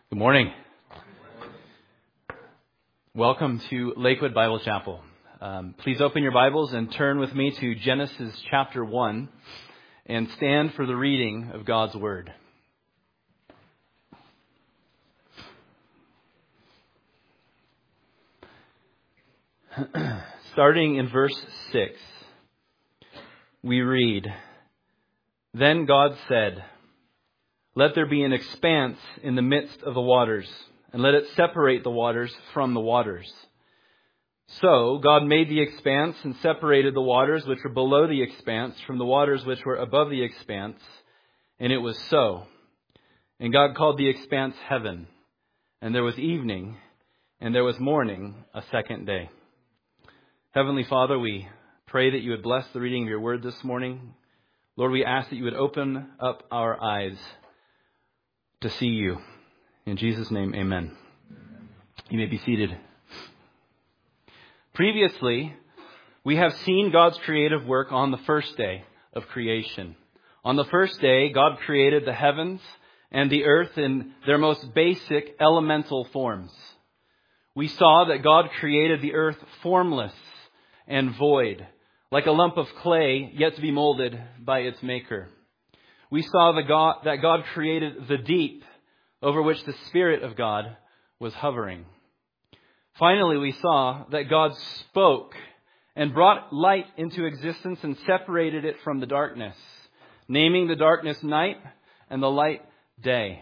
Good morning. Welcome to Lakewood Bible Chapel. Please open your Bibles and turn with me to Genesis chapter 1 and stand for the reading of God's Word. Starting in verse 6, we read, "Then God said, 'Let there be an expanse in the midst of the waters, and let it separate the waters from the waters.' So God made the expanse and separated the waters which were below the expanse from the waters which were above the expanse, and it was so. And God called the expanse heaven. And there was evening, and there was morning, a second day." Heavenly Father, we pray that you would bless the reading of your word this morning. Lord, we ask that you would open up our eyes to see you. In Jesus' name, amen. You may be seated. Previously, we have seen God's creative work on the first day of creation. On the first day, God created the heavens and the earth in their most basic elemental forms. We saw that God created the earth formless and void, like a lump of clay yet to be molded by its maker. We saw that God created the deep, over which the Spirit of God was hovering. Finally, we saw that God spoke and brought light into existence and separated it from the darkness, naming the darkness night and the light day.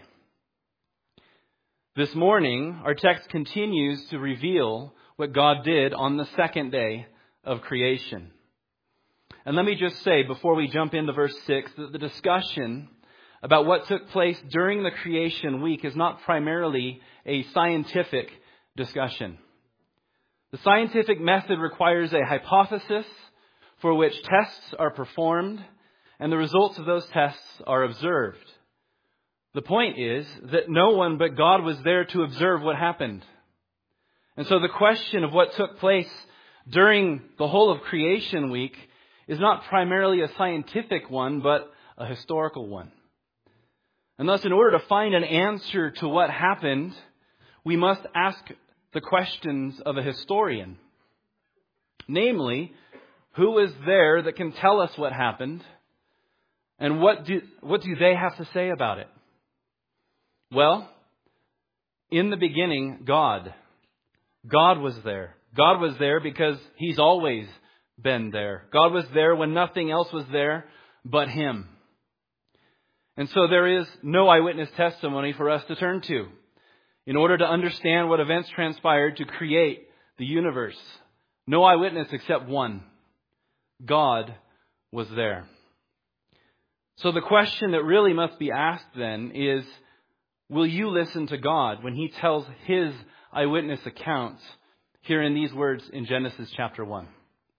This morning, our text continues to reveal what God did on the second day of creation. And let me just say, before we jump into verse 6, that the discussion about what took place during the creation week is not primarily a scientific discussion. The scientific method requires a hypothesis for which tests are performed, and the results of those tests are observed. The point is that no one but God was there to observe what happened. And so the question of what took place during the whole of creation week is not primarily a scientific one, but a historical one. And thus, in order to find an answer to what happened, we must ask the questions of a historian. Namely, who was there that can tell us what happened, and what do they have to say about it? Well, in the beginning, God. God was there. God was there because He's always been there. God was there when nothing else was there but Him. And so there is no eyewitness testimony for us to turn to in order to understand what events transpired to create the universe. No eyewitness except one. God was there. So the question that really must be asked then is, will you listen to God when He tells His eyewitness accounts here in these words in Genesis chapter 1?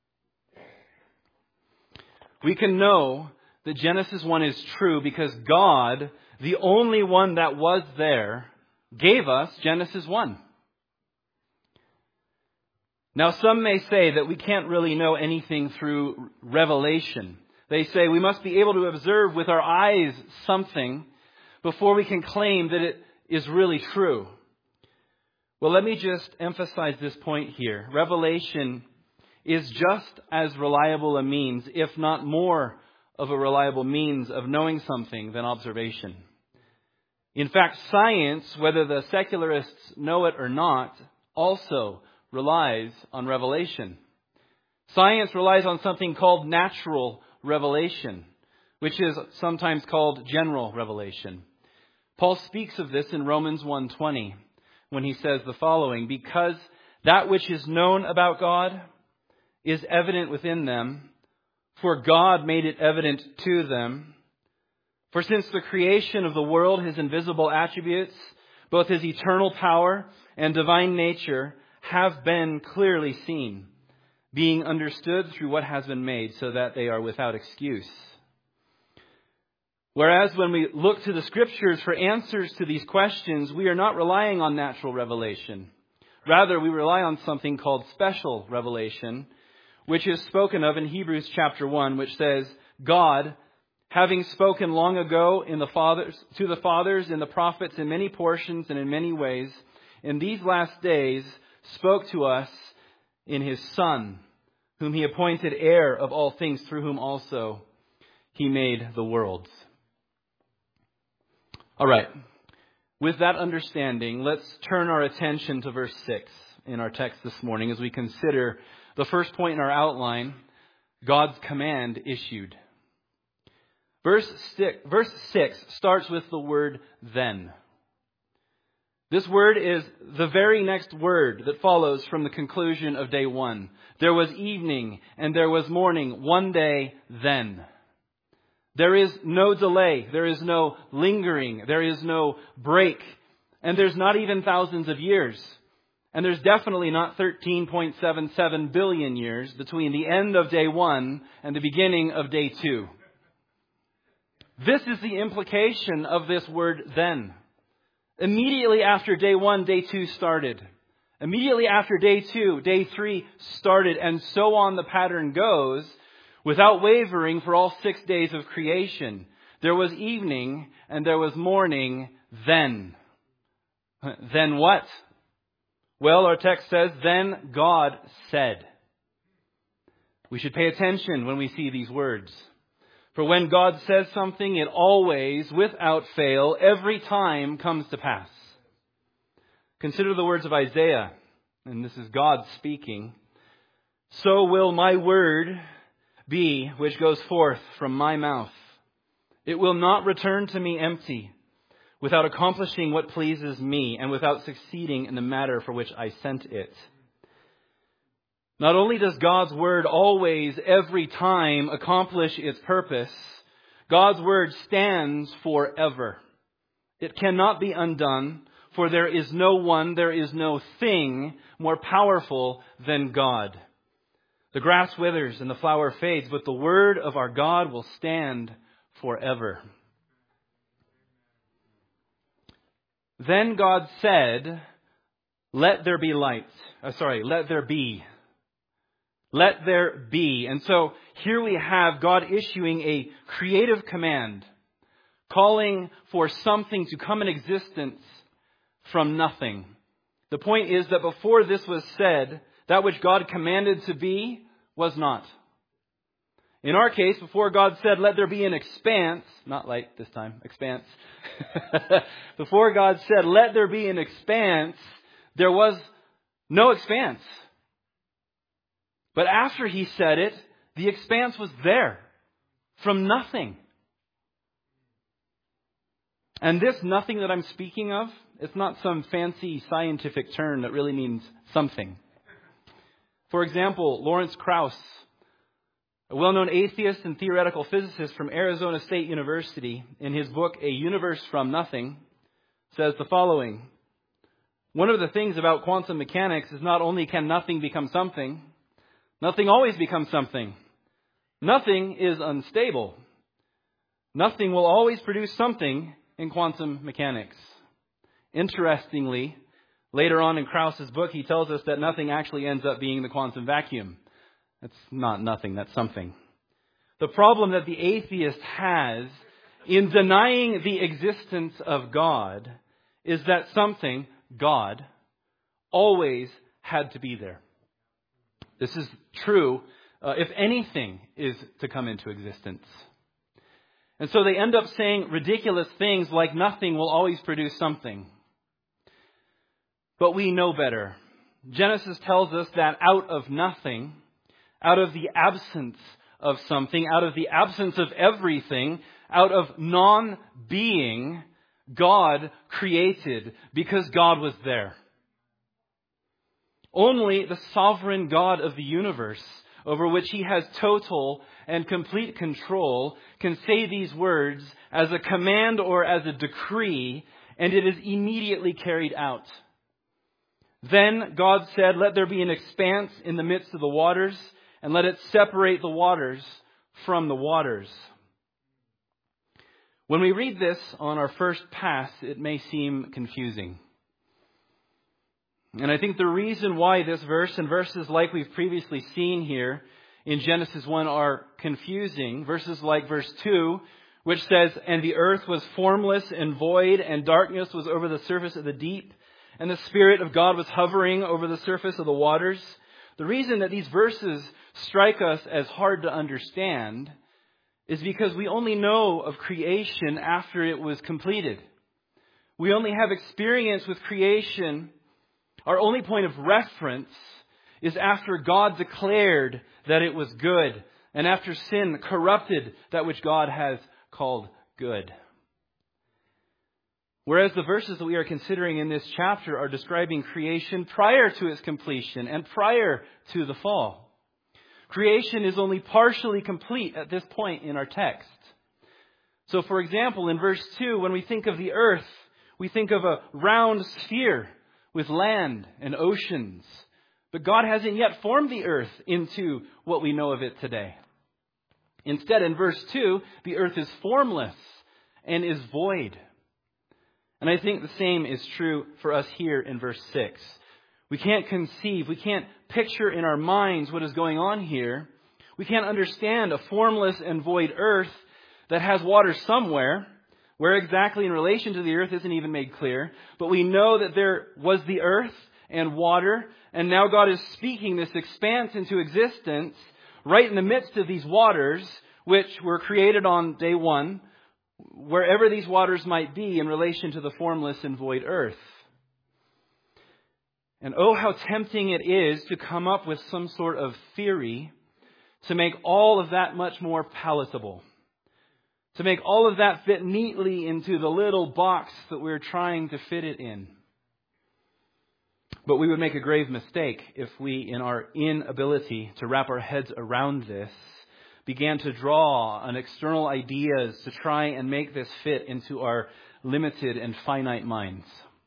We can know that Genesis 1 is true because God, the only one that was there, gave us Genesis 1. Now, some may say that we can't really know anything through revelation. They say we must be able to observe with our eyes something before we can claim that it is really true. Well, let me just emphasize this point here. Revelation is just as reliable a means, if not more of a reliable means of knowing something than observation. In fact, science, whether the secularists know it or not, also relies on revelation. Science relies on something called natural revelation, which is sometimes called general revelation. Paul speaks of this in Romans 1:20 when he says the following, "Because that which is known about God is evident within them, for God made it evident to them. For since the creation of the world, His invisible attributes, both His eternal power and divine nature, have been clearly seen, being understood through what has been made, so that they are without excuse." Whereas when we look to the Scriptures for answers to these questions, we are not relying on natural revelation. Rather, we rely on something called special revelation, which is spoken of in Hebrews chapter 1, which says, God having spoken long ago to the fathers in the prophets in many portions and in many ways, in these last days spoke to us in His Son, whom He appointed heir of all things, through whom also He made the worlds. All right. With that understanding, let's turn our attention to verse 6 in our text this morning as we consider the first point in our outline, God's command issued. Verse 6 starts with the word then. This word is the very next word that follows from the conclusion of day 1. There was evening and there was morning, one day then. There is no delay. There is no lingering. There is no break. And there's not even thousands of years. And there's definitely not 13.77 billion years between the end of day 1 and the beginning of day 2. This is the implication of this word then. Immediately after day 1, day 2 started. Immediately after day 2, day 3 started. And so on the pattern goes, without wavering, for all 6 days of creation. There was evening and there was morning then. Then what? Well, our text says, then God said. We should pay attention when we see these words. For when God says something, it always, without fail, every time comes to pass. Consider the words of Isaiah, and this is God speaking. So will my word be which goes forth from my mouth. It will not return to me empty, without accomplishing what pleases me, and without succeeding in the matter for which I sent it. Not only does God's word always, every time, accomplish its purpose, God's word stands forever. It cannot be undone, for there is no thing more powerful than God. The grass withers and the flower fades, but the word of our God will stand forever. Then God said, let there be light. Let there be. Let there be. And so here we have God issuing a creative command, calling for something to come in existence from nothing. The point is that before this was said, that which God commanded to be was not. In our case, before God said, let there be an expanse, not light this time, expanse. Before God said, let there be an expanse, there was no expanse. But after He said it, the expanse was there from nothing. And this nothing that I'm speaking of, it's not some fancy scientific term that really means something. For example, Lawrence Krauss, a well-known atheist and theoretical physicist from Arizona State University, in his book, A Universe from Nothing, says the following. One of the things about quantum mechanics is not only can nothing become something, nothing always becomes something. Nothing is unstable. Nothing will always produce something in quantum mechanics. Interestingly, later on in Krauss's book, he tells us that nothing actually ends up being the quantum vacuum. That's not nothing, that's something. The problem that the atheist has in denying the existence of God is that something, God, always had to be there. This is true if anything is to come into existence. And so they end up saying ridiculous things like nothing will always produce something. But we know better. Genesis tells us that out of nothing, out of the absence of something, out of the absence of everything, out of non-being, God created because God was there. Only the sovereign God of the universe, over which He has total and complete control, can say these words as a command or as a decree, and it is immediately carried out. Then God said, let there be an expanse in the midst of the waters, and let it separate the waters from the waters. When we read this on our first pass, it may seem confusing. And I think the reason why this verse and verses like we've previously seen here in Genesis 1 are confusing, verses like verse 2, which says, "And the earth was formless and void, and darkness was over the surface of the deep, and the Spirit of God was hovering over the surface of the waters." The reason that these verses strike us as hard to understand is because we only know of creation after it was completed. We only have experience with creation. Our only point of reference is after God declared that it was good, and after sin corrupted that which God has called good. Whereas the verses that we are considering in this chapter are describing creation prior to its completion and prior to the fall. Creation is only partially complete at this point in our text. So, for example, in verse 2, when we think of the earth, we think of a round sphere with land and oceans. But God hasn't yet formed the earth into what we know of it today. Instead, in verse 2, the earth is formless and is void. And I think the same is true for us here in verse 6. We can't conceive, we can't picture in our minds what is going on here. We can't understand a formless and void earth that has water somewhere. Where exactly in relation to the earth isn't even made clear. But we know that there was the earth and water, and now God is speaking this expanse into existence right in the midst of these waters, which were created on day one, wherever these waters might be in relation to the formless and void earth. And oh, how tempting it is to come up with some sort of theory to make all of that much more palatable. To make all of that fit neatly into the little box that we're trying to fit it in. But we would make a grave mistake if we, in our inability to wrap our heads around this, began to draw on external ideas to try and make this fit into our limited and finite minds.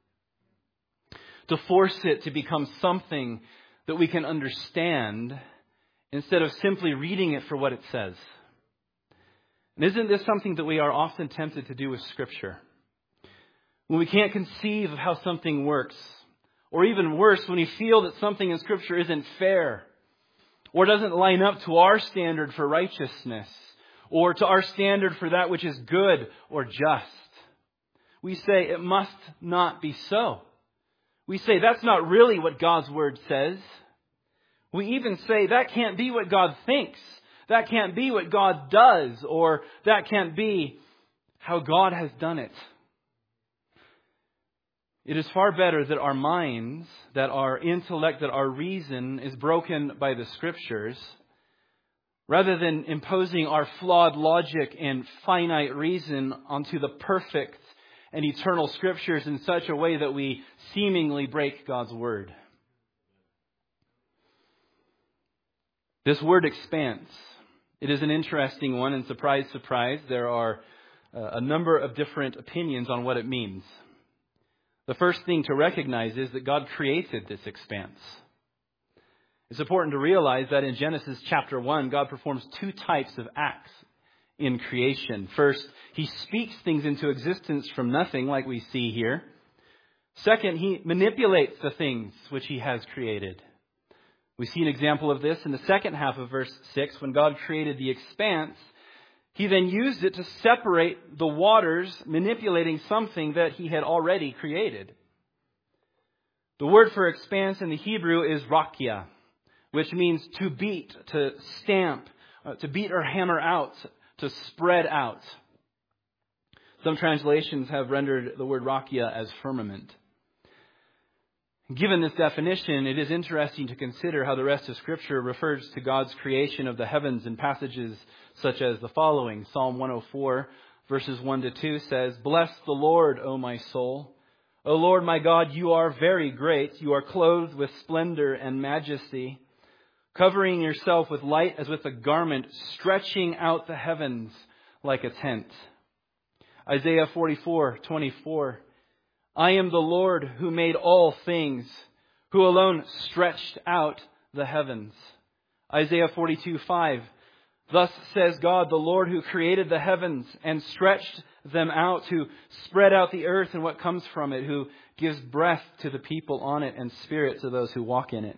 To force it to become something that we can understand instead of simply reading it for what it says. And isn't this something that we are often tempted to do with Scripture? When we can't conceive of how something works, or even worse, when we feel that something in Scripture isn't fair, or doesn't line up to our standard for righteousness, or to our standard for that which is good or just, we say it must not be so. We say that's not really what God's Word says. We even say that can't be what God thinks. That can't be what God does, or that can't be how God has done it. It is far better that our minds, that our intellect, that our reason is broken by the Scriptures, rather than imposing our flawed logic and finite reason onto the perfect and eternal Scriptures in such a way that we seemingly break God's Word. This word expanse, it is an interesting one, and surprise, surprise, there are a number of different opinions on what it means. The first thing to recognize is that God created this expanse. It's important to realize that in Genesis chapter 1, God performs two types of acts in creation. First, He speaks things into existence from nothing, like we see here. Second, He manipulates the things which He has created. We see an example of this in the second half of verse 6. When God created the expanse, He then used it to separate the waters, manipulating something that He had already created. The word for expanse in the Hebrew is rakia, which means to beat, to stamp, to beat or hammer out, to spread out. Some translations have rendered the word rakia as firmament. Given this definition, it is interesting to consider how the rest of Scripture refers to God's creation of the heavens in passages such as the following. Psalm 104, verses 1-2 says, "Bless the Lord, O my soul. O Lord my God, you are very great. You are clothed with splendor and majesty, covering yourself with light as with a garment, stretching out the heavens like a tent." Isaiah 44:24. "I am the Lord who made all things, who alone stretched out the heavens." Isaiah 42:5. "Thus says God, the Lord who created the heavens and stretched them out, who spread out the earth and what comes from it, who gives breath to the people on it and spirit to those who walk in it."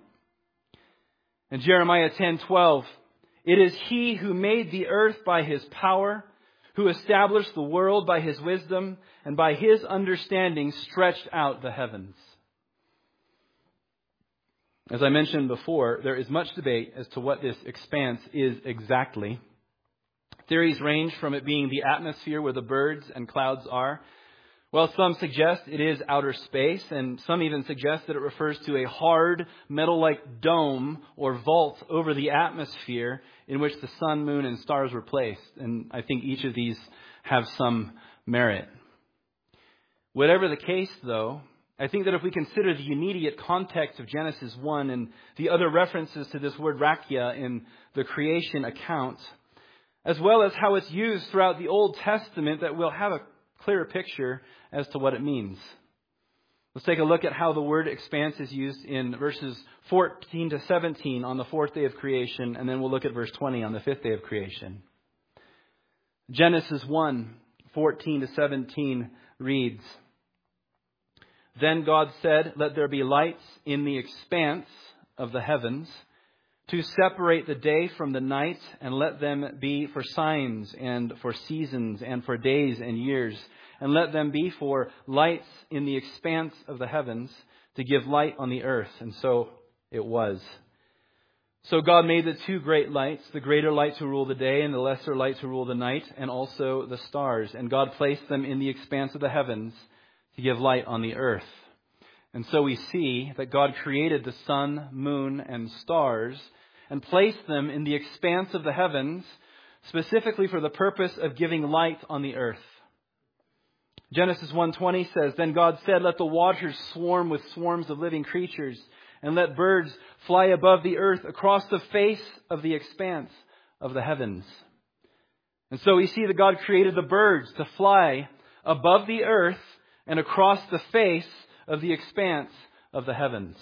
And Jeremiah 10:12. "It is He who made the earth by His power, who established the world by His wisdom and by His understanding stretched out the heavens. As I mentioned before, there is much debate as to what this expanse is exactly. Theories range from it being the atmosphere where the birds and clouds are. Well, some suggest it is outer space, and some even suggest that it refers to a hard, metal-like dome or vault over the atmosphere in which the sun, moon, and stars were placed. And I think each of these have some merit. Whatever the case, though, I think that if we consider the immediate context of Genesis 1 and the other references to this word rakia in the creation account, as well as how it's used throughout the Old Testament, that we'll have a clearer picture as to what it means. Let's take a look at how the word expanse is used in verses 14 to 17 on the fourth day of creation, and then we'll look at verse 20 on the fifth day of creation. Genesis 1, 14 to 17 reads, "Then God said, 'Let there be lights in the expanse of the heavens, to separate the day from the night, and let them be for signs and for seasons and for days and years, and let them be for lights in the expanse of the heavens, to give light on the earth.' And so it was. So God made the two great lights, the greater light to rule the day and the lesser light to rule the night, and also the stars. And God placed them in the expanse of the heavens to give light on the earth." And so we see that God created the sun, moon, and stars and placed them in the expanse of the heavens, specifically for the purpose of giving light on the earth. Genesis 1:20 says, "Then God said, 'Let the waters swarm with swarms of living creatures, and let birds fly above the earth across the face of the expanse of the heavens.'" And so we see that God created the birds to fly above the earth and across the face of the expanse of the heavens.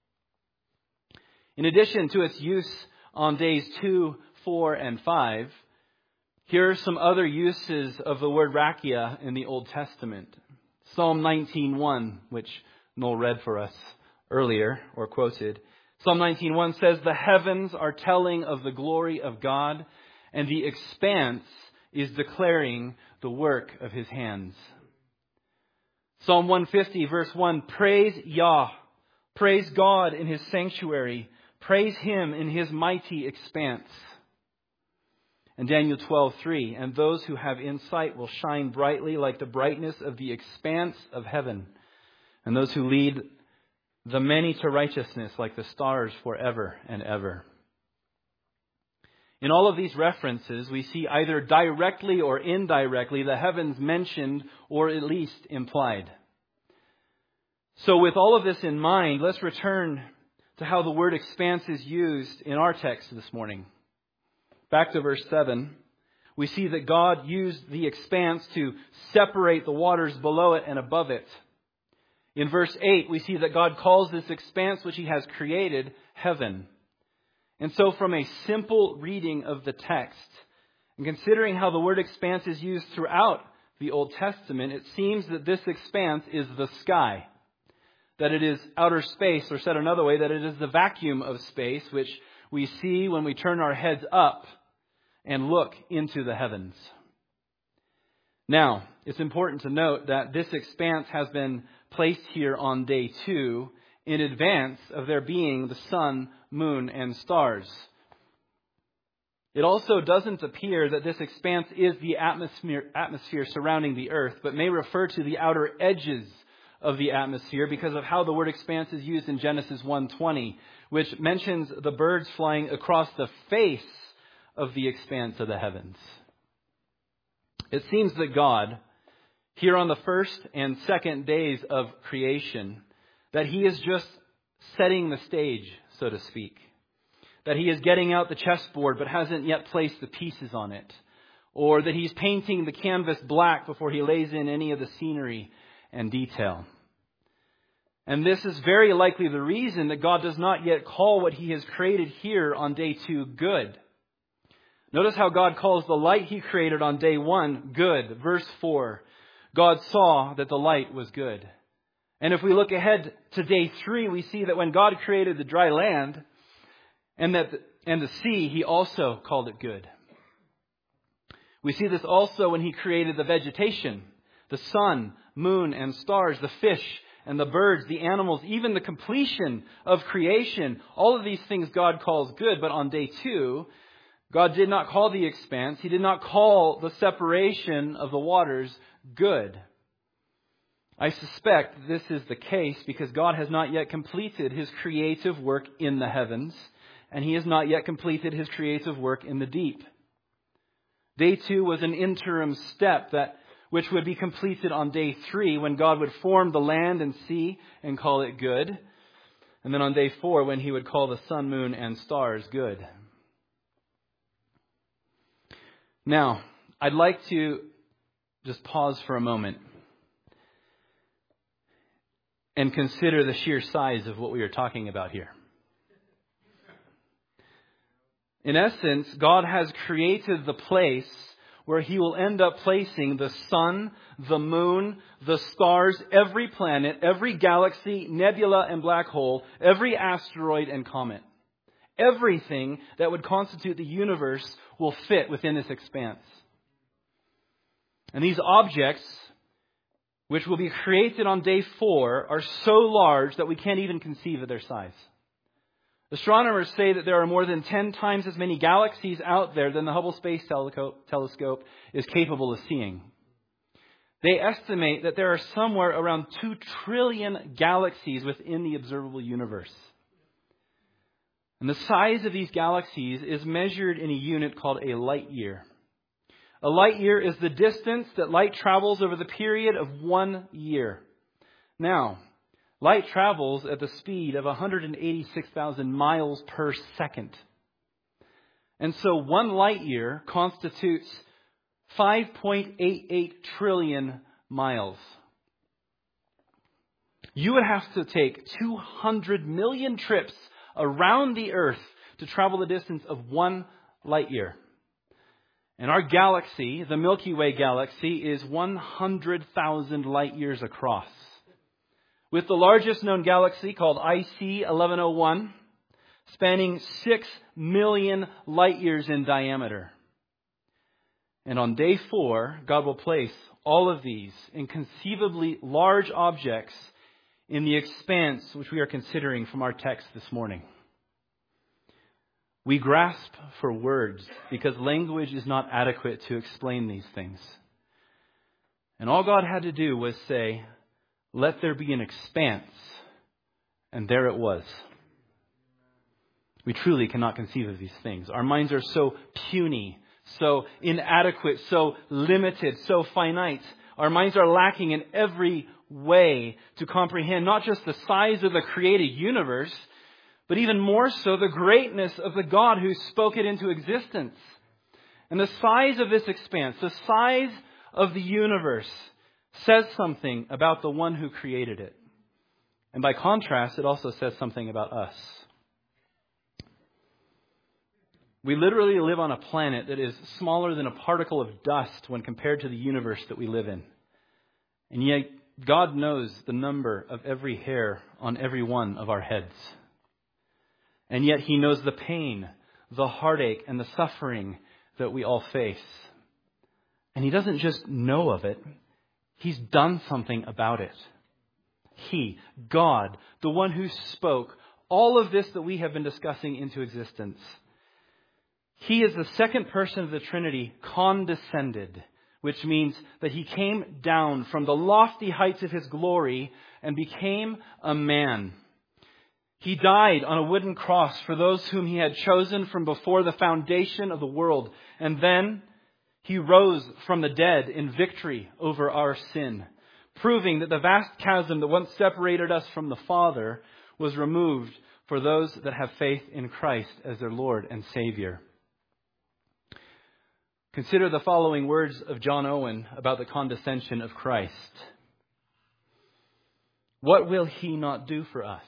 In addition to its use on days 2, 4, and 5, here are some other uses of the word rakia in the Old Testament. Psalm 19:1, which Noel read for us earlier, or quoted. Psalm 19:1 says, "The heavens are telling of the glory of God, and the expanse is declaring the work of His hands." Psalm 150, verse 1, "Praise Yah, praise God in His sanctuary, praise Him in His mighty expanse." And Daniel 12:3, "And those who have insight will shine brightly like the brightness of the expanse of heaven, and those who lead the many to righteousness like the stars forever and ever." In all of these references, we see either directly or indirectly the heavens mentioned or at least implied. So with all of this in mind, let's return to how the word expanse is used in our text this morning. Back to verse 7, we see that God used the expanse to separate the waters below it and above it. In verse 8, we see that God calls this expanse which He has created heaven. And so from a simple reading of the text, and considering how the word expanse is used throughout the Old Testament, it seems that this expanse is the sky, that it is outer space, or said another way, that it is the vacuum of space which we see when we turn our heads up and look into the heavens. Now, it's important to note that this expanse has been placed here on day 2 in advance of there being the sun, moon, and stars. It also doesn't appear that this expanse is the atmosphere surrounding the earth, but may refer to the outer edges of the atmosphere because of how the word expanse is used in Genesis 1:20, which mentions the birds flying across the face of the expanse of the heavens. It seems that God, here on the first and second days of creation, that He is just setting the stage, so to speak. That He is getting out the chessboard but hasn't yet placed the pieces on it. Or that He's painting the canvas black before He lays in any of the scenery and detail. And this is very likely the reason that God does not yet call what He has created here on day 2 good. Notice how God calls the light He created on day 1 good. Verse 4, God saw that the light was good. And if we look ahead to day 3, we see that when God created the dry land and the sea, He also called it good. We see this also when He created the vegetation, the sun, moon, and stars, the fish and the birds, the animals, even the completion of creation. All of these things God calls good, but on day 2, God did not call the expanse. He did not call the separation of the waters good. I suspect this is the case because God has not yet completed His creative work in the heavens, and He has not yet completed His creative work in the deep. Day 2 was an interim step which would be completed on day 3 when God would form the land and sea and call it good. And then on day 4 when He would call the sun, moon, and stars good. Now, I'd like to just pause for a moment and consider the sheer size of what we are talking about here. In essence, God has created the place where He will end up placing the sun, the moon, the stars, every planet, every galaxy, nebula, and black hole, every asteroid and comet. Everything that would constitute the universe will fit within this expanse. And these objects, which will be created on day 4, are so large that we can't even conceive of their size. Astronomers say that there are more than 10 times as many galaxies out there than the Hubble Space Telescope is capable of seeing. They estimate that there are somewhere around 2 trillion galaxies within the observable universe. And the size of these galaxies is measured in a unit called a light year. A light year is the distance that light travels over the period of 1 year. Now, light travels at the speed of 186,000 miles per second. And so 1 light year constitutes 5.88 trillion miles. You would have to take 200 million trips around the earth to travel the distance of 1 light year. And our galaxy, the Milky Way galaxy, is 100,000 light years across, with the largest known galaxy called IC 1101 spanning 6 million light years in diameter. And on day 4, God will place all of these inconceivably large objects in the expanse which we are considering from our text this morning. We grasp for words because language is not adequate to explain these things. And all God had to do was say, "Let there be an expanse." And there it was. We truly cannot conceive of these things. Our minds are so puny, so inadequate, so limited, so finite. Our minds are lacking in every way to comprehend not just the size of the created universe, but even more so the greatness of the God who spoke it into existence. And the size of this expanse, the size of the universe, says something about the one who created it. And by contrast, it also says something about us. We literally live on a planet that is smaller than a particle of dust when compared to the universe that we live in. And yet, God knows the number of every hair on every one of our heads. And yet He knows the pain, the heartache, and the suffering that we all face. And He doesn't just know of it. He's done something about it. He, God, the one who spoke all of this that we have been discussing into existence. He is the second person of the Trinity condescended, which means that He came down from the lofty heights of His glory and became a man. He died on a wooden cross for those whom He had chosen from before the foundation of the world. And then He rose from the dead in victory over our sin, proving that the vast chasm that once separated us from the Father was removed for those that have faith in Christ as their Lord and Savior. Consider the following words of John Owen about the condescension of Christ. What will He not do for us?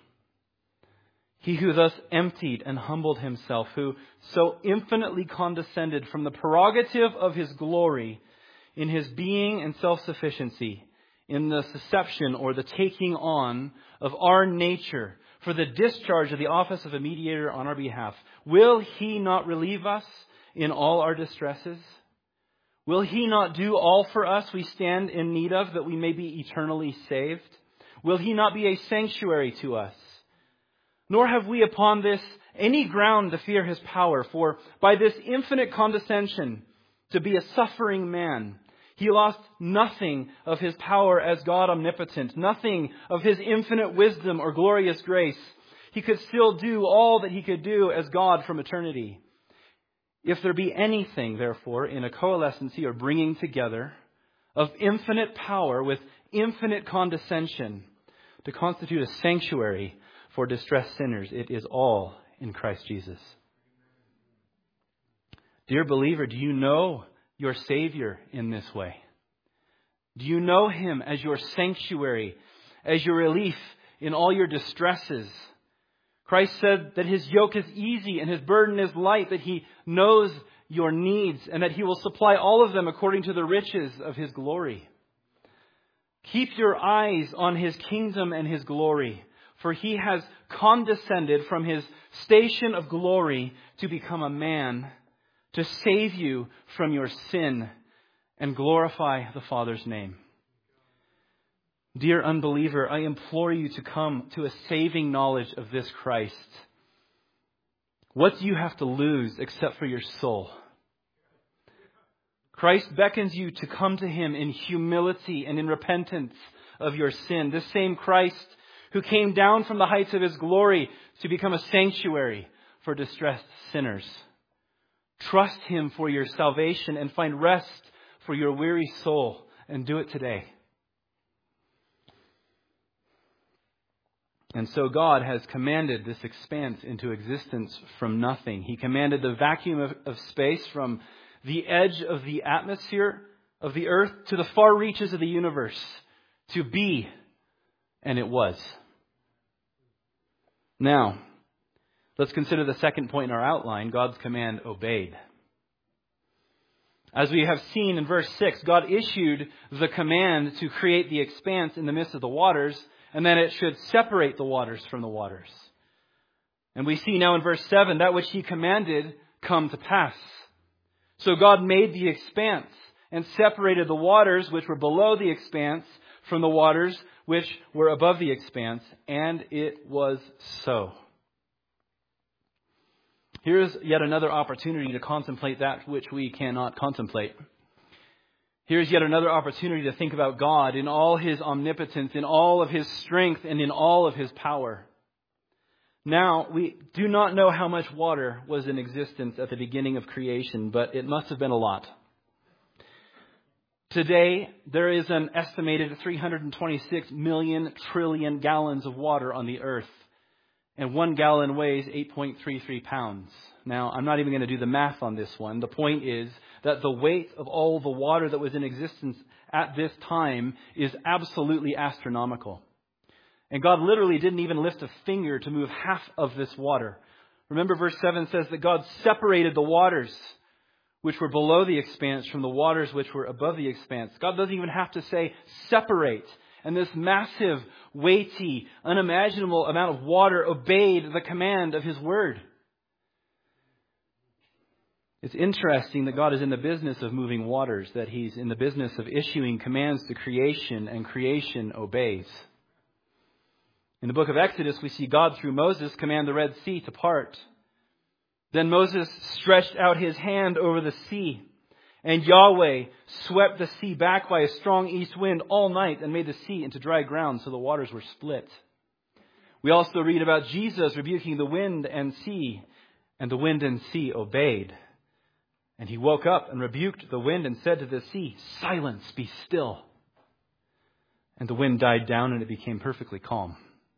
He who thus emptied and humbled Himself, who so infinitely condescended from the prerogative of His glory in His being and self-sufficiency, in the susception or the taking on of our nature for the discharge of the office of a mediator on our behalf. Will He not relieve us in all our distresses? Will He not do all for us we stand in need of, that we may be eternally saved? Will He not be a sanctuary to us? Nor have we upon this any ground to fear His power, for by this infinite condescension to be a suffering man, He lost nothing of His power as God omnipotent, nothing of His infinite wisdom or glorious grace. He could still do all that He could do as God from eternity. If there be anything, therefore, in a coalescency or bringing together of infinite power with infinite condescension to constitute a sanctuary for distressed sinners, it is all in Christ Jesus. Dear believer, do you know your Savior in this way? Do you know Him as your sanctuary, as your relief in all your distresses? Christ said that His yoke is easy and His burden is light, that He knows your needs and that He will supply all of them according to the riches of His glory. Keep your eyes on His kingdom and His glory, for He has condescended from His station of glory to become a man, to save you from your sin and glorify the Father's name. Dear unbeliever, I implore you to come to a saving knowledge of this Christ. What do you have to lose except for your soul? Christ beckons you to come to Him in humility and in repentance of your sin. This same Christ who came down from the heights of His glory to become a sanctuary for distressed sinners. Trust Him for your salvation and find rest for your weary soul, and do it today. And so God has commanded this expanse into existence from nothing. He commanded the vacuum of space from the edge of the atmosphere of the earth to the far reaches of the universe to be, and it was. Now, let's consider the second point in our outline. God's command obeyed. As we have seen in verse 6, God issued the command to create the expanse in the midst of the waters, and that it should separate the waters from the waters. And we see now in verse 7, that which He commanded come to pass. So God made the expanse and separated the waters which were below the expanse from the waters which were above the expanse, and it was so. Here's yet another opportunity to contemplate that which we cannot contemplate. Here's yet another opportunity to think about God in all His omnipotence, in all of His strength, and in all of His power. Now, we do not know how much water was in existence at the beginning of creation, but it must have been a lot. Today, there is an estimated 326 million trillion gallons of water on the earth. And 1 gallon weighs 8.33 pounds. Now, I'm not even going to do the math on this one. The point is that the weight of all the water that was in existence at this time is absolutely astronomical. And God literally didn't even lift a finger to move half of this water. Remember, verse 7 says that God separated the waters which were below the expanse from the waters which were above the expanse. God doesn't even have to say separate. And this massive, weighty, unimaginable amount of water obeyed the command of His word. It's interesting that God is in the business of moving waters, that He's in the business of issuing commands to creation, and creation obeys. In the book of Exodus, we see God through Moses command the Red Sea to part. Then Moses stretched out his hand over the sea, and Yahweh swept the sea back by a strong east wind all night and made the sea into dry ground, so the waters were split. We also read about Jesus rebuking the wind and sea, and the wind and sea obeyed. And He woke up and rebuked the wind and said to the sea, "Silence, be still." And the wind died down and it became perfectly calm.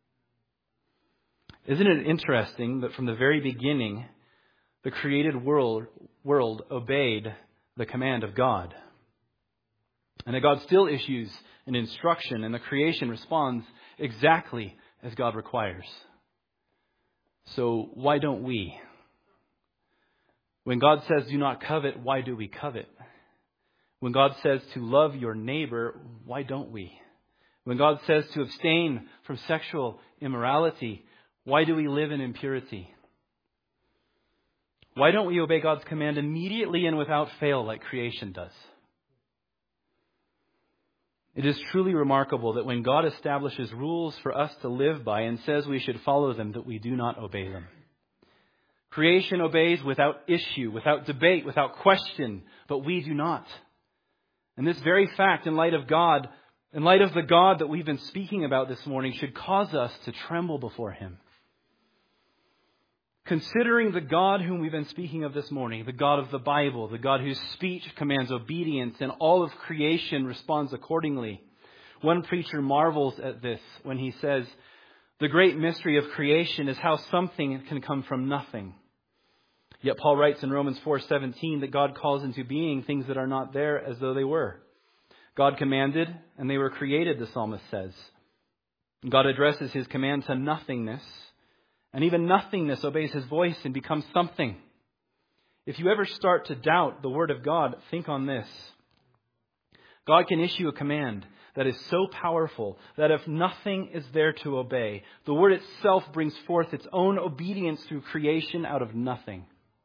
Isn't it interesting that from the very beginning, the created world obeyed the command of God? And that God still issues an instruction, and the creation responds exactly as God requires. So why don't we? When God says do not covet, why do we covet? When God says to love your neighbor, why don't we? When God says to abstain from sexual immorality, why do we live in impurity? Why don't we obey God's command immediately and without fail like creation does? It is truly remarkable that when God establishes rules for us to live by and says we should follow them, that we do not obey them. Creation obeys without issue, without debate, without question, but we do not. And this very fact, in light of the God that we've been speaking about this morning, should cause us to tremble before Him. Considering the God whom we've been speaking of this morning, the God of the Bible, the God whose speech commands obedience and all of creation responds accordingly. One preacher marvels at this when he says, "The great mystery of creation is how something can come from nothing." Yet Paul writes in Romans 4:17 that God calls into being things that are not there as though they were. God commanded and they were created, the psalmist says. God addresses His command to nothingness. And even nothingness obeys His voice and becomes something. If you ever start to doubt the Word of God, think on this. God can issue a command that is so powerful that if nothing is there to obey, the Word itself brings forth its own obedience through creation out of nothing.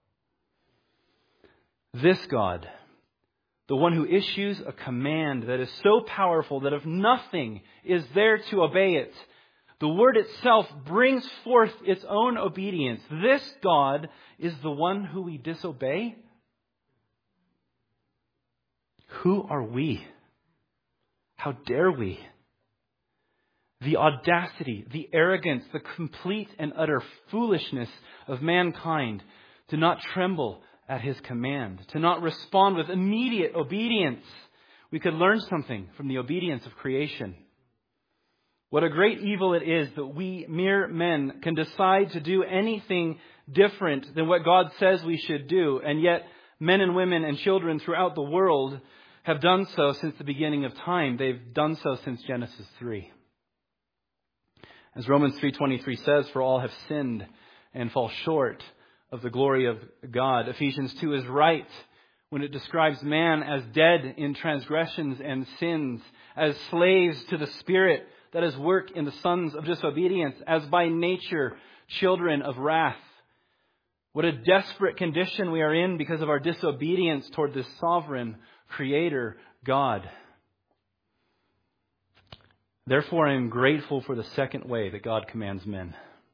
This God, the one who issues a command that is so powerful that if nothing is there to obey it, the Word itself brings forth its own obedience. This God is the one who we disobey? Who are we? How dare we? The audacity, the arrogance, the complete and utter foolishness of mankind to not tremble at His command, to not respond with immediate obedience. We could learn something from the obedience of creation. What a great evil it is that we mere men can decide to do anything different than what God says we should do. And yet men and women and children throughout the world have done so since the beginning of time. They've done so since Genesis 3. As Romans 3:23 says, "For all have sinned and fall short of the glory of God." Ephesians 2 is right when it describes man as dead in transgressions and sins, as slaves to the Spirit that is work in the sons of disobedience, as by nature children of wrath. What a desperate condition we are in because of our disobedience toward this sovereign Creator God. Therefore, I am grateful for the second way that God commands men.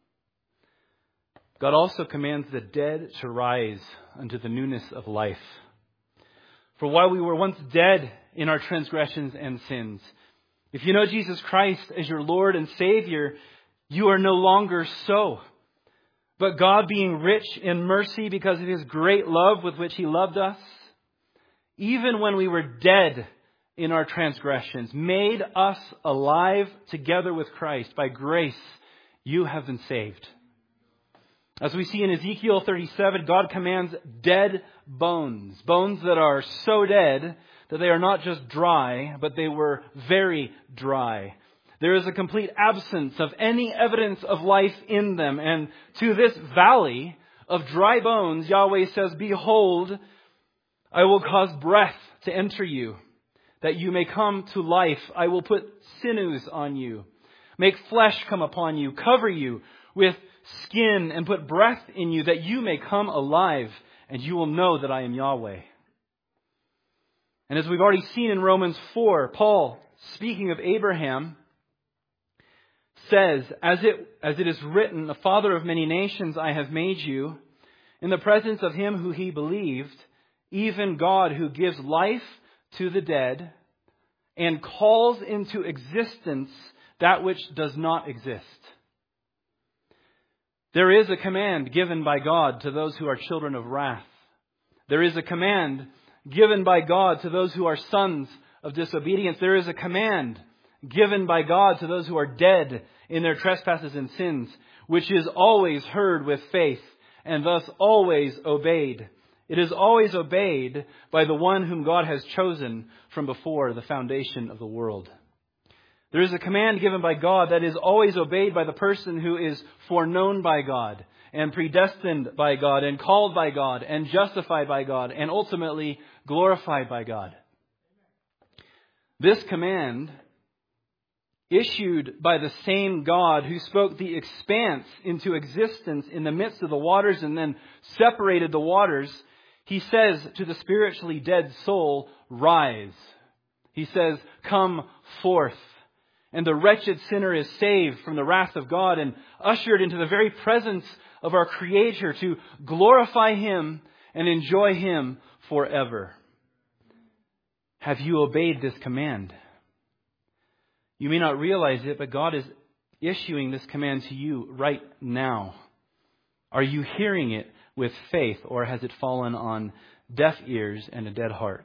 God also commands the dead to rise unto the newness of life. For while we were once dead in our transgressions and sins, if you know Jesus Christ as your Lord and Savior, you are no longer so. But God, being rich in mercy because of His great love with which He loved us, even when we were dead in our transgressions, made us alive together with Christ. By grace, you have been saved. As we see in Ezekiel 37, God commands dead bones. Bones that are so dead that they are not just dry, but they were very dry. There is a complete absence of any evidence of life in them. And to this valley of dry bones, Yahweh says, "Behold, I will cause breath to enter you, that you may come to life. I will put sinews on you, make flesh come upon you, cover you with skin, and put breath in you, that you may come alive, and you will know that I am Yahweh." And as we've already seen in Romans 4, Paul, speaking of Abraham, says, as it is written, "The father of many nations I have made you, in the presence of him who he believed, even God who gives life to the dead and calls into existence that which does not exist." There is a command given by God to those who are children of wrath. There is a command given by God to those who are sons of disobedience. There is a command given by God to those who are dead in their trespasses and sins, which is always heard with faith and thus always obeyed. It is always obeyed by the one whom God has chosen from before the foundation of the world. There is a command given by God that is always obeyed by the person who is foreknown by God and predestined by God and called by God and justified by God and ultimately glorified by God. This command, issued by the same God who spoke the expanse into existence in the midst of the waters and then separated the waters, He says to the spiritually dead soul, "Rise." He says, "Come forth." And the wretched sinner is saved from the wrath of God and ushered into the very presence of our Creator to glorify Him and enjoy Him forever. Have you obeyed this command? You may not realize it, but God is issuing this command to you right now. Are you hearing it with faith, or has it fallen on deaf ears and a dead heart?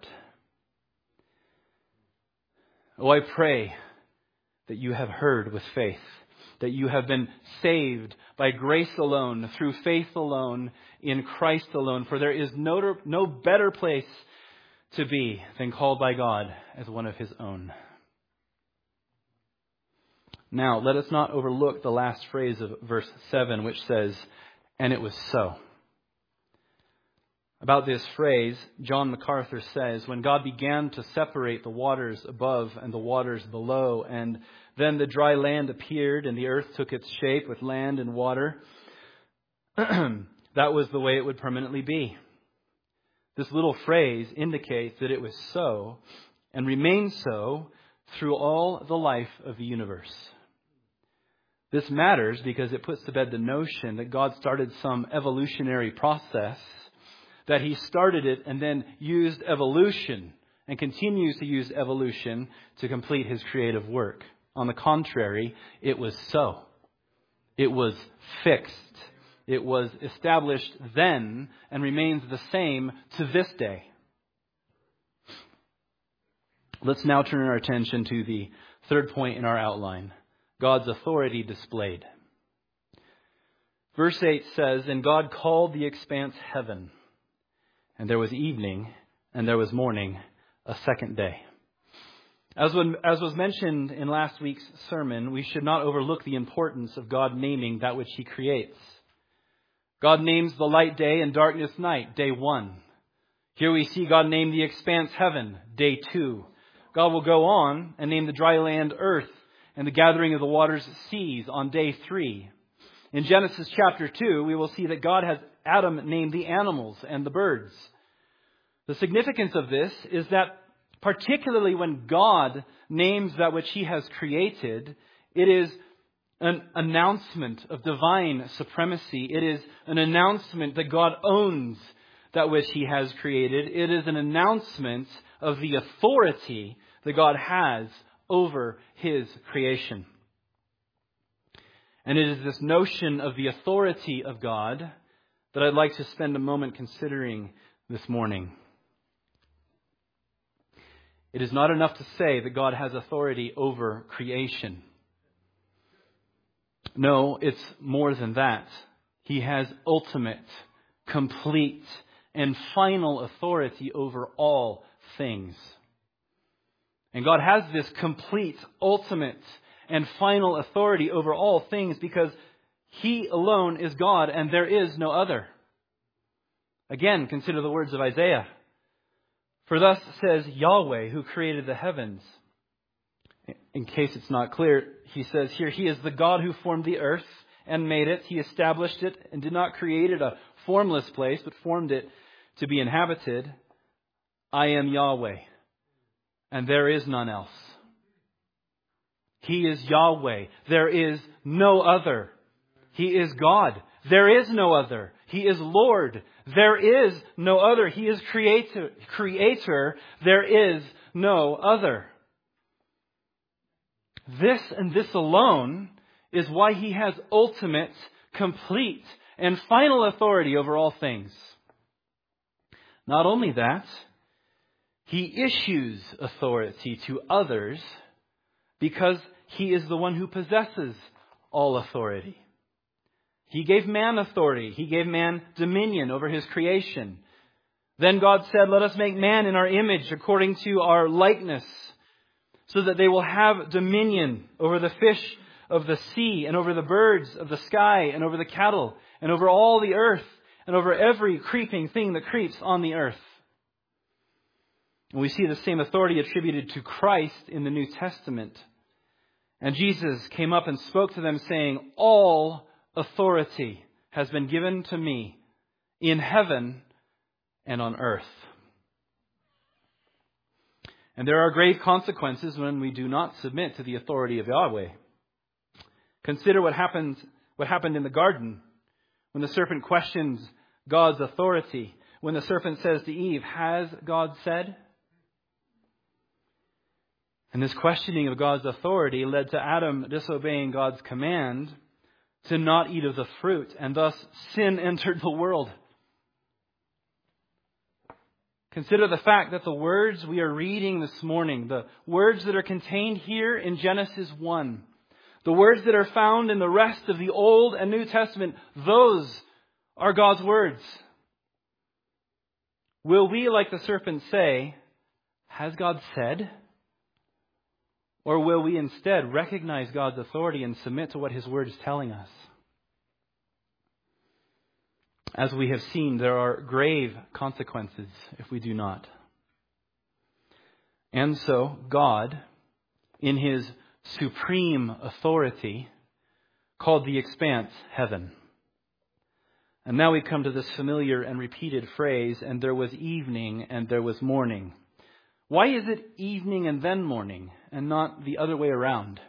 Oh, I pray that you have heard with faith, that you have been saved by grace alone, through faith alone, in Christ alone. For there is no better place to be than called by God as one of His own. Now, let us not overlook the last phrase of verse 7, which says, "And it was so." About this phrase, John MacArthur says, when God began to separate the waters above and the waters below, and then the dry land appeared and the earth took its shape with land and water, that was the way it would permanently be. This little phrase indicates that it was so and remains so through all the life of the universe. This matters because it puts to bed the notion that God started some evolutionary process, that He started it and then used evolution and continues to use evolution to complete His creative work. On the contrary, it was so. It was fixed. It was established then and remains the same to this day. Let's now turn our attention to the third point in our outline: God's authority displayed. Verse 8 says, "And God called the expanse heaven. And there was evening, and there was morning, a second day." As was mentioned in last week's sermon, we should not overlook the importance of God naming that which He creates. God names the light day and darkness night, day 1. Here we see God name the expanse heaven, day 2. God will go on and name the dry land earth and the gathering of the waters seas on day 3. In Genesis chapter 2, we will see that God has Adam named the animals and the birds. The significance of this is that particularly when God names that which He has created, it is an announcement of divine supremacy. It is an announcement that God owns that which He has created. It is an announcement of the authority that God has over His creation. And it is this notion of the authority of God that I'd like to spend a moment considering this morning. It is not enough to say that God has authority over creation. No, it's more than that. He has ultimate, complete, and final authority over all things. And God has this complete, ultimate, and final authority over all things because He alone is God and there is no other. Again, consider the words of Isaiah. "For thus says Yahweh, who created the heavens." In case it's not clear, he says here, He is the God who formed the earth and made it. He established it and did not create it a formless place, but formed it to be inhabited. "I am Yahweh, and there is none else." He is Yahweh. There is no other. He is God. There is no other. He is Lord. There is no other. He is Creator. There is no other. This and this alone is why He has ultimate, complete, and final authority over all things. Not only that, He issues authority to others because He is the one who possesses all authority. He gave man authority. He gave man dominion over his creation. Then God said, "Let us make man in our image according to our likeness, so that they will have dominion over the fish of the sea and over the birds of the sky and over the cattle and over all the earth and over every creeping thing that creeps on the earth." And we see the same authority attributed to Christ in the New Testament. And Jesus came up and spoke to them saying, "All authority has been given to me in heaven and on earth." And there are grave consequences when we do not submit to the authority of Yahweh. Consider what happened in the garden when the serpent questions God's authority. When the serpent says to Eve, "Has God said?" And this questioning of God's authority led to Adam disobeying God's command to not eat of the fruit, and thus sin entered the world. Consider the fact that the words we are reading this morning, the words that are contained here in Genesis 1, the words that are found in the rest of the Old and New Testament, those are God's words. Will we, like the serpent, say, "Has God said?" Or will we instead recognize God's authority and submit to what His Word is telling us? As we have seen, there are grave consequences if we do not. And so, God, in His supreme authority, called the expanse heaven. And now we come to this familiar and repeated phrase, "And there was evening and there was morning." Why is it evening and then morning and not the other way around?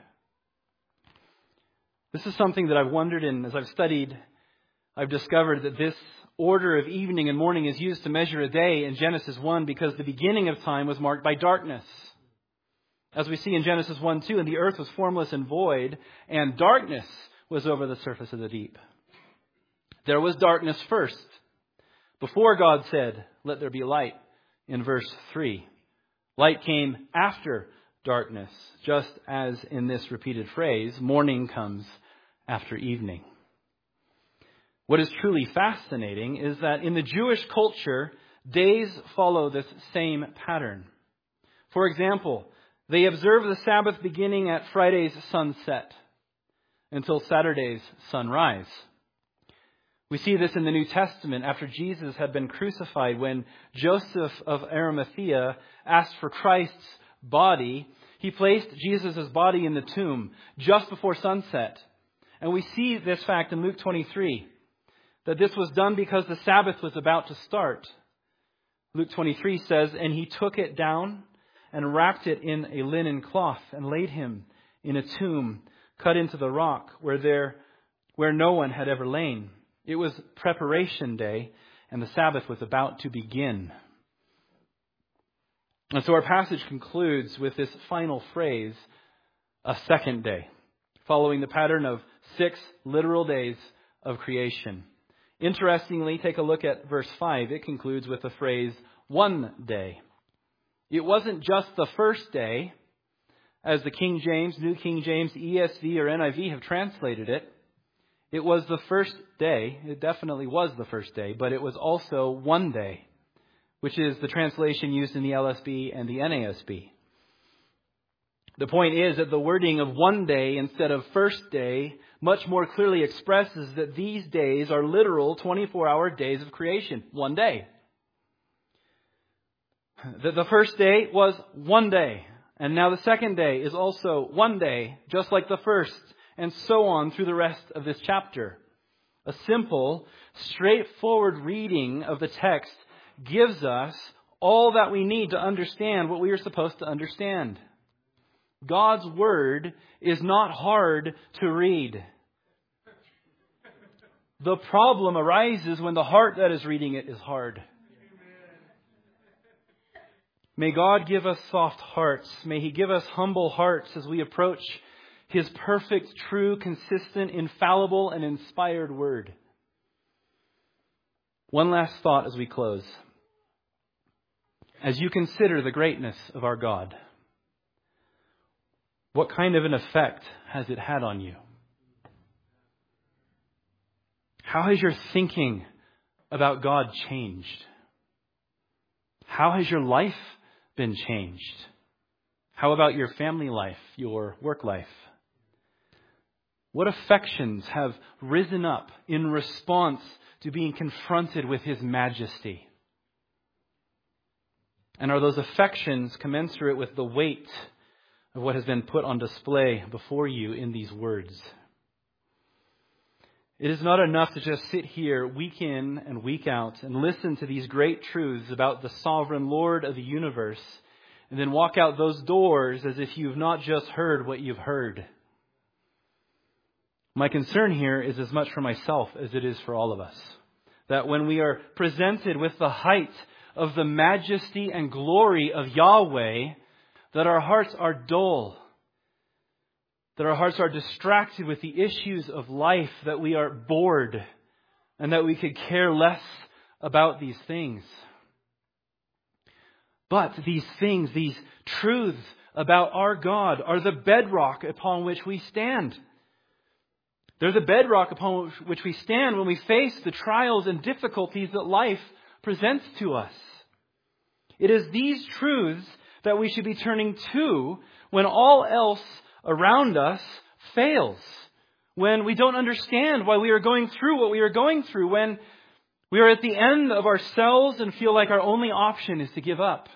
This is something that I've wondered in as I've studied. I've discovered that this order of evening and morning is used to measure a day in Genesis 1 because the beginning of time was marked by darkness. As we see in Genesis 1:2, "And the earth was formless and void, and darkness was over the surface of the deep." There was darkness first, before God said, "Let there be light," in verse 3. Light came after darkness, just as in this repeated phrase, morning comes after evening. What is truly fascinating is that in the Jewish culture, days follow this same pattern. For example, they observe the Sabbath beginning at Friday's sunset until Saturday's sunrise. We see this in the New Testament after Jesus had been crucified. When Joseph of Arimathea asked for Christ's body, he placed Jesus' body in the tomb just before sunset. And we see this fact in Luke 23, that this was done because the Sabbath was about to start. Luke 23 says, "And he took it down and wrapped it in a linen cloth and laid him in a tomb cut into the rock where no one had ever lain." It was preparation day, and the Sabbath was about to begin. And so our passage concludes with this final phrase, "a second day," following the pattern of 6 literal days of creation. Interestingly, take a look at verse 5. It concludes with the phrase, "one day." It wasn't just the first day, as the King James, New King James, ESV, or NIV have translated it. It was the first day. It definitely was the first day, but it was also one day, which is the translation used in the LSB and the NASB. The point is that the wording of one day instead of first day much more clearly expresses that these days are literal 24-hour days of creation. One day. The first day was one day. And now the second day is also one day, just like the first. And so on through the rest of this chapter. A simple, straightforward reading of the text gives us all that we need to understand what we are supposed to understand. God's Word is not hard to read. The problem arises when the heart that is reading it is hard. May God give us soft hearts. May He give us humble hearts as we approach His perfect, true, consistent, infallible, and inspired Word. One last thought as we close. As you consider the greatness of our God, what kind of an effect has it had on you? How has your thinking about God changed? How has your life been changed? How about your family life, your work life? What affections have risen up in response to being confronted with His majesty? And are those affections commensurate with the weight of what has been put on display before you in these words? It is not enough to just sit here week in and week out and listen to these great truths about the sovereign Lord of the universe. and then walk out those doors as if you've not just heard what you've heard. My concern here is as much for myself as it is for all of us. That when we are presented with the height of the majesty and glory of Yahweh, that our hearts are dull, that our hearts are distracted with the issues of life, that we are bored, and that we could care less about these things. But these things, these truths about our God, are the bedrock upon which we stand. They're the bedrock upon which we stand when we face the trials and difficulties that life presents to us. It is these truths that we should be turning to when all else around us fails. When we don't understand why we are going through what we are going through. When we are at the end of ourselves and feel like our only option is to give up.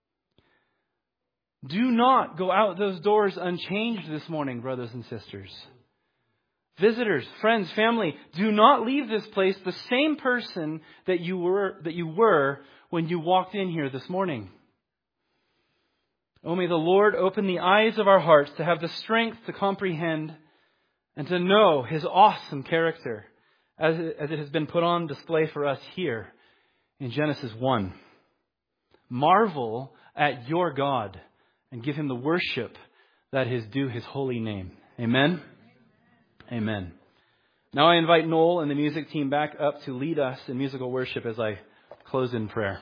Do not go out those doors unchanged this morning, brothers and sisters. Visitors, friends, family, do not leave this place the same person that you were when you walked in here this morning. Oh, may the Lord open the eyes of our hearts to have the strength to comprehend and to know His awesome character as it has been put on display for us here in Genesis 1. Marvel at your God and give Him the worship that is due His holy name. Amen? Amen. Now I invite Noel and the music team back up to lead us in musical worship as I close in prayer.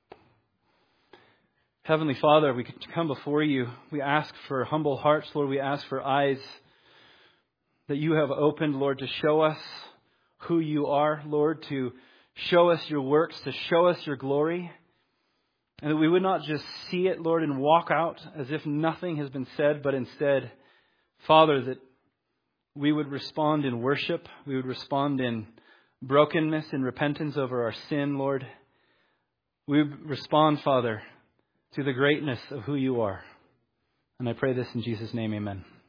Heavenly Father, we come before you. We ask for humble hearts, Lord. We ask for eyes that you have opened, Lord, to show us who you are, Lord, to show us your works, to show us your glory. And that we would not just see it, Lord, and walk out as if nothing has been said, but instead, Father, that we would respond in worship. We would respond in brokenness and repentance over our sin, Lord. We would respond, Father, to the greatness of who you are. And I pray this in Jesus' name, amen.